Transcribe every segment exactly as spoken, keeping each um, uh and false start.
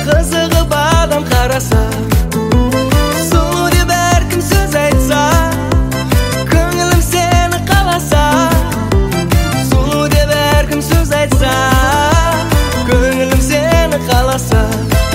қызығып адам қараса, сұлу деп әркім сөз айтса, көңілім сені қаласа. Сұлу деп әркім сөз айтса, көңілім сені қаласа.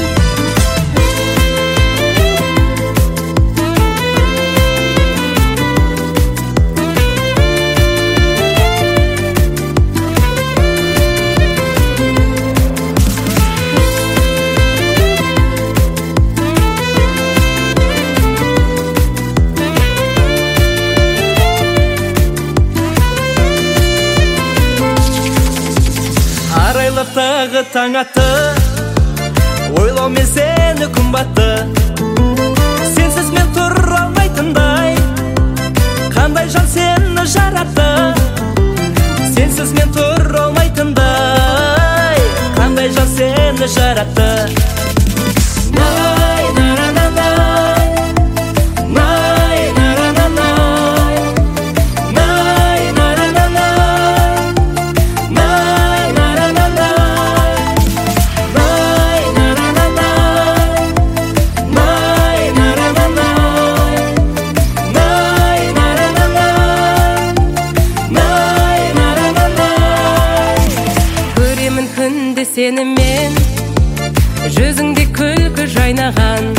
Арайлап тағы таң атты, ойлаумен сені күн батты. Сенсіз мен тұра алмайтындай, қандай жан сені жаратты. Сенсіз мен тұра алмайтындай, қандай жан сені жаратты. Най, на-на-на-най, най, на-на-на-най, най, на-на-на-най, най, на-на-на-най, най, на-на-на-най, най, на-на-на-най, най, на-на-на-най, най, на-на-на-най. Көремін күнде сені мен, жүзіңде күлкі жайнаған.